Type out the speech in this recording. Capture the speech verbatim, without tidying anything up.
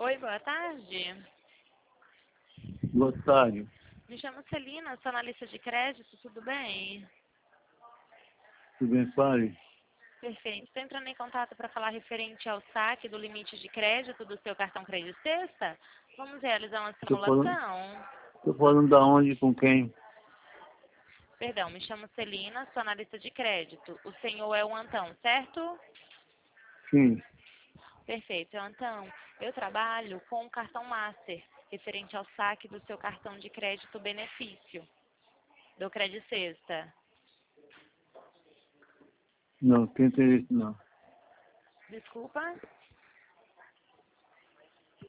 Oi, boa tarde. Boa tarde. Me chamo Celina, sou analista de crédito, tudo bem? Tudo bem, fale? Perfeito. Estou entrando em contato para falar referente ao saque do limite de crédito do seu cartão Crédito Sexta. Vamos realizar uma Estou falando, simulação. tô falando da onde, com quem? Perdão, me chamo Celina, sou analista de crédito. O senhor é o Antão, certo? Sim. Perfeito. Antão, eu trabalho com o cartão Master, referente ao saque do seu cartão de crédito benefício, do Crédito Sexta. Não, tem interesse não. Desculpa?